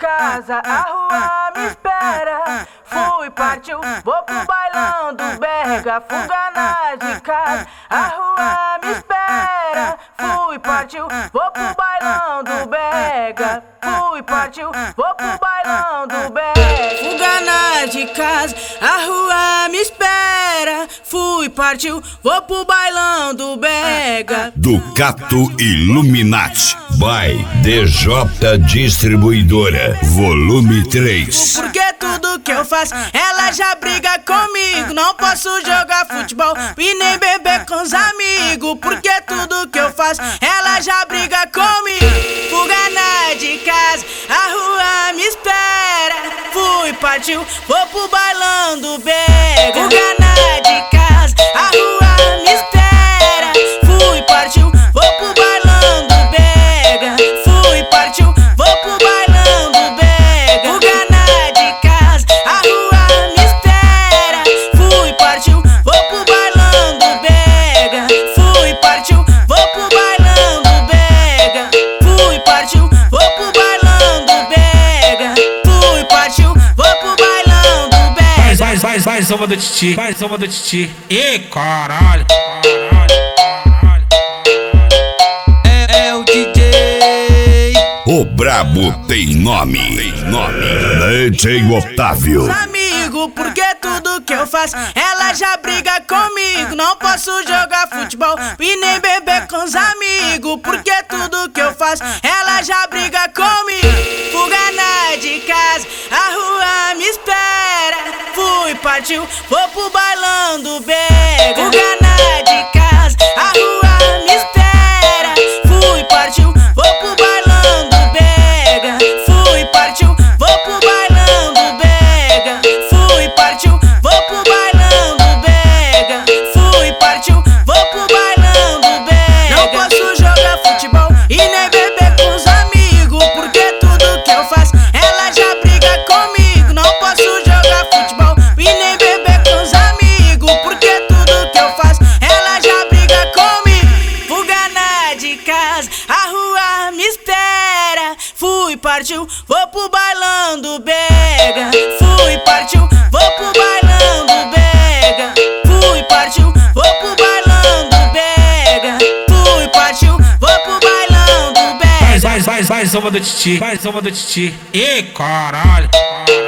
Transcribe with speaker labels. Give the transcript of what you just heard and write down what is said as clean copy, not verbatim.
Speaker 1: casa, a rua me espera. Fui, partiu, vou pro bailão do Berga. Fuga na de casa, a rua me espera. Fui, partiu, vou pro bailão do Berga. Fui, partiu, vou pro bailão do Berga. Fuga na de casa, a rua me espera. Fui, partiu, vou pro bailão do Berga.
Speaker 2: Ducato Illuminati by DJ Distribuidora, volume 3.
Speaker 1: Porque tudo que eu faço, ela já briga comigo. Não posso jogar futebol e nem beber com os amigos. Porque tudo que eu faço, ela já briga comigo. Fuga na de casa, a rua me espera. Fui, partiu, vou pro bailão do Berga. Fuga na de casa, a rua me espera. Fui, partiu, vou pro bailão do Berga. Fui, partiu, vou pro bailão do Berga. Fuga na de casa, a rua me espera. Fui, partiu, vou pro bailão do Berga. Fui, partiu, vou pro bailão do Berga. Fui, partiu, vou pro bailão do Berga. Fui, partiu, vou pro bailão do Berga.
Speaker 3: Vai, samba do Titi, vai, samba do Titi. E caralho.
Speaker 1: É o DJ.
Speaker 2: O brabo tem nome. DJ Otávio.
Speaker 1: Amigo, porque tudo que eu faço, ela já briga comigo. Não posso jogar futebol e nem beber com os amigos. Porque tudo que eu faço, ela já briga comigo. Fuga na de casa, a rua me espera. Fui, partiu, vou pro bailão do Berga. Fuga na de casa, a rua me espera. Fui, partiu, vou pro bailão do Berga. Fui, partiu, vou pro bailão do Berga. Fui, partiu, vou pro bailão do Berga. Fui, partiu, vou pro bailão do Berga. Não posso jogar futebol e nem beber com os amigos. Porque tudo que eu faço, ela já briga comigo. Não posso jogar futebol e nem beber com os amigos. Porque tudo que eu faço, ela já briga comigo. Fuga na de casa, a rua me espera. Fui, partiu, vou pro bailão do Berga. Fui, partiu, vou pro bailão do Berga. Fui, partiu, vou pro bailão do Berga. Fui, partiu, vou pro bailão do Berga.
Speaker 3: Vai, samba do Titi, vai, samba do Titi. E caralho.